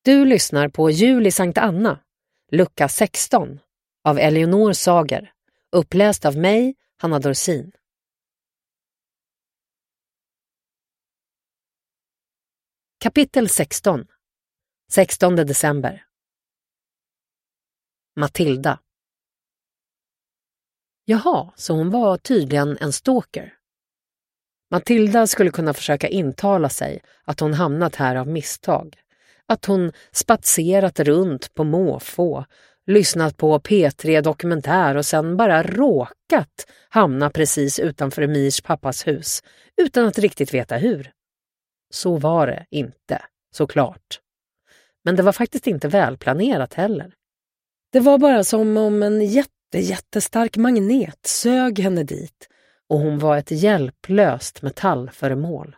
Du lyssnar på Jul i Sankt Anna, lucka 16, av Eleonor Sager, uppläst av mig, Hanna Dorsin. Kapitel 16. 16 december. Matilda. Jaha, så hon var tydligen en stalker. Matilda skulle kunna försöka intala sig att hon hamnat här av misstag. Att hon spatserat runt på måfå, lyssnat på P3 Dokumentär och sen bara råkat hamna precis utanför Emirs pappas hus utan att riktigt veta hur. Så var det inte, såklart. Men det var faktiskt inte välplanerat heller. Det var bara som om en jättestark magnet sög henne dit och hon var ett hjälplöst metallföremål.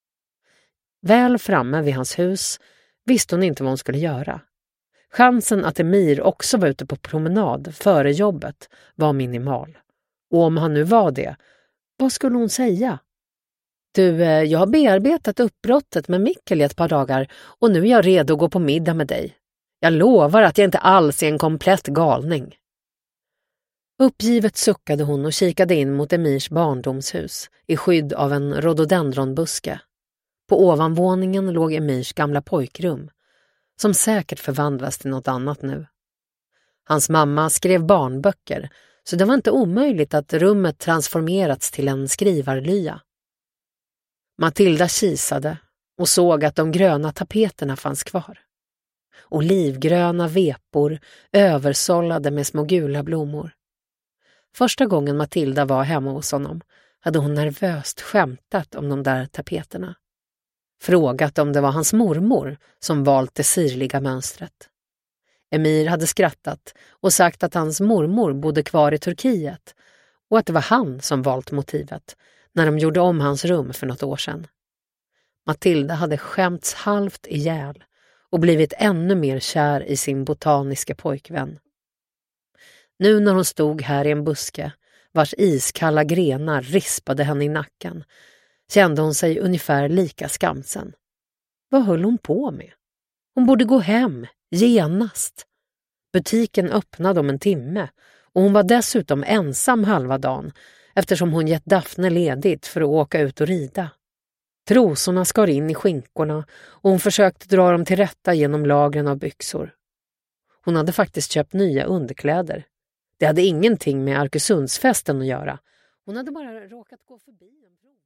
Väl framme vid hans hus visste hon inte vad hon skulle göra. Chansen att Emir också var ute på promenad före jobbet var minimal. Och om han nu var det, vad skulle hon säga? Du, jag har bearbetat uppbrottet med Mikkel i ett par dagar och nu är jag redo att gå på middag med dig. Jag lovar att jag inte alls är en komplett galning. Uppgivet suckade hon och kikade in mot Emirs barndomshus i skydd av en rhododendronbuske. På ovanvåningen låg Emirs gamla pojkrum, som säkert förvandlas till något annat nu. Hans mamma skrev barnböcker, så det var inte omöjligt att rummet transformerats till en skrivarlya. Matilda kisade och såg att de gröna tapeterna fanns kvar. Olivgröna vepor översållade med små gula blommor. Första gången Matilda var hemma hos honom hade hon nervöst skämtat om de där tapeterna. Frågat om det var hans mormor som valt det sirliga mönstret. Emir hade skrattat och sagt att hans mormor bodde kvar i Turkiet och att det var han som valt motivet när de gjorde om hans rum för något år sedan. Matilda hade skämts halvt ihjäl och blivit ännu mer kär i sin botaniska pojkvän. Nu när hon stod här i en buske vars iskalla grenar rispade henne i nacken kände hon sig ungefär lika skamsen. Vad höll hon på med? Hon borde gå hem, genast. Butiken öppnade om en timme och hon var dessutom ensam halva dagen eftersom hon gett Daphne ledigt för att åka ut och rida. Trosorna skar in i skinkorna och hon försökte dra dem till rätta genom lagren av byxor. Hon hade faktiskt köpt nya underkläder. Det hade ingenting med Arkösundsfesten att göra. Hon hade bara råkat gå förbi en bro.